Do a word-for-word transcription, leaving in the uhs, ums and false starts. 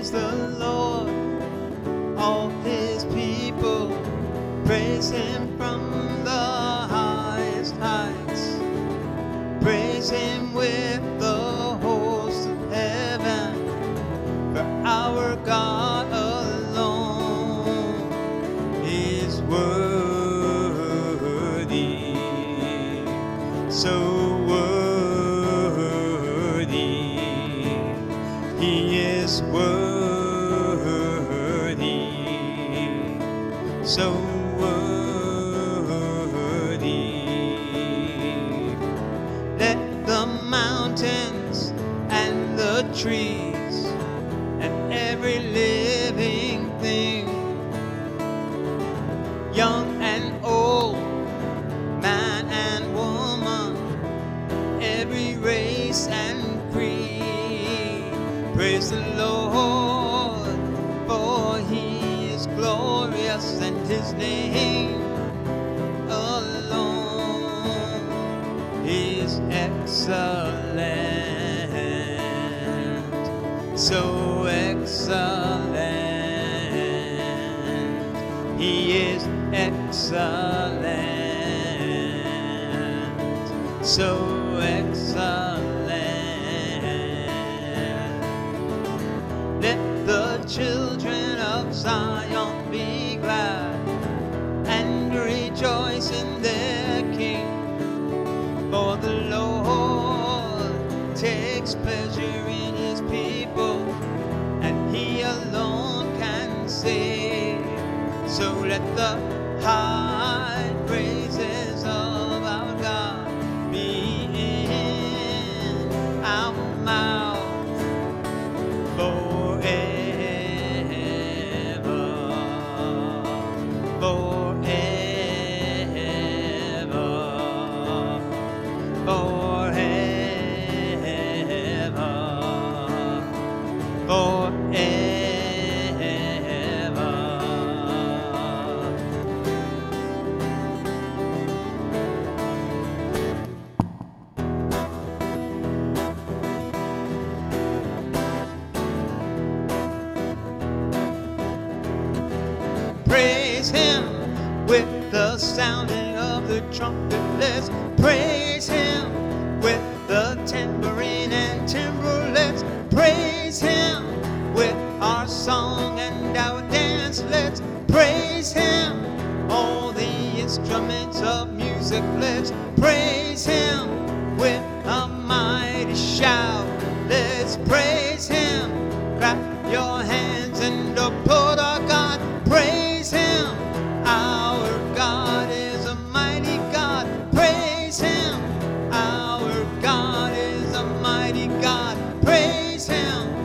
Praise the Lord, all his people. Praise him from the highest heights. Praise him with the host of heaven. For our God alone is worthy, so worthy. He is worthy, so worthy. Let the mountains and the trees and every living thing, young and old, man and woman, every race and creed, praise the Lord, for he is glorious and his name alone is excellent, so excellent. He is excellent, so excellent. Let the children of Zion be glad and rejoice in their King. For the Lord takes pleasure in his people, and he alone can save. So let the high praises of our God be in our mouth forever, forever, forever, forever. Praise him with the sounding of the trumpet. Let's praise him with the tambourine and timbrel. Let's praise him with our song and our dance. Let's praise him, all the instruments of music. Let's praise him with a mighty shout. Let's praise him, clap your hands and applaud our God. Praise him, our God is a mighty God. Praise him, our God is a mighty God. Praise him,